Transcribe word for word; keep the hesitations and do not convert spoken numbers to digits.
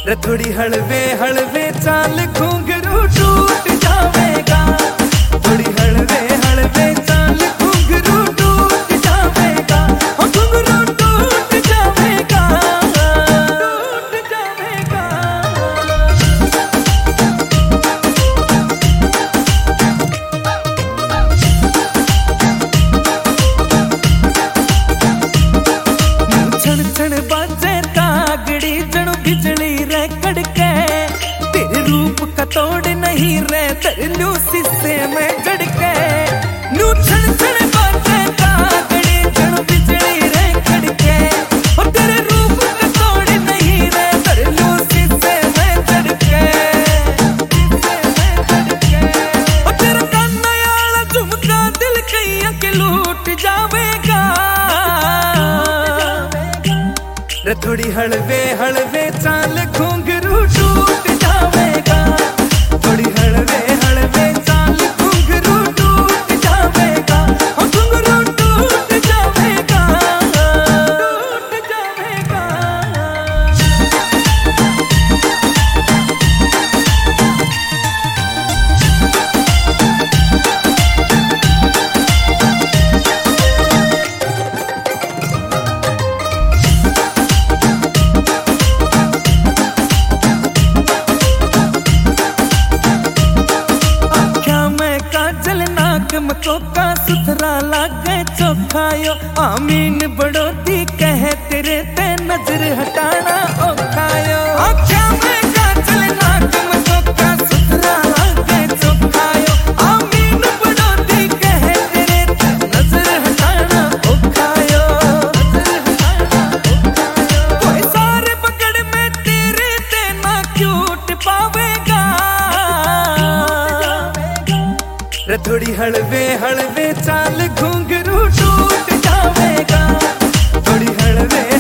रे थोड़ी हलवे हलवे चाल घुंघरू टूट जावेगा, थोड़ी हलवे हलवे चाल घुंघरू टूट जावेगा, घुंघरू टूट जावेगा, टूट जावेगा। छण छण बाजे तागड़ी जणु बिजली रे कड़के, तेरे रूप का तोड़ नहीं रे तरलू शीशे में जड़के। नू छण छण बाजे तागड़ी जणु बिजली रे कड़के, और तेरे रूप का तोड़ नहीं रे तरलू शीशे में जड़के, और तेरा काना याला झुमका दिल कईया के लूट जावेगा। रे थोड़ी हलवे हलवे चाल घुंघरू टूट जावेगा, थोड़ी हलवे हलवे चाल घुंघरू टूट जावेगा, घुंघरू टूट जावेगा, टूट जावेगा। मकोका सुथरा लागे चोखायो, आमीन बड़ोती कहे तेरे ते नजर हटाना ओखायो। आख्या में काजल नाक मकोका सुथरा लागे चोखायो, आमीन बड़ोती कहे तेरे ते नजर हटाना ओखायो, नजर हटाना ओखायो। कोई सारे पकड़ में तेरे ते ना क्यूट पावेगा। रे थोड़ी हलवे हलवे चाल घुंघरू टूट जावेगा, थोड़ी हलवे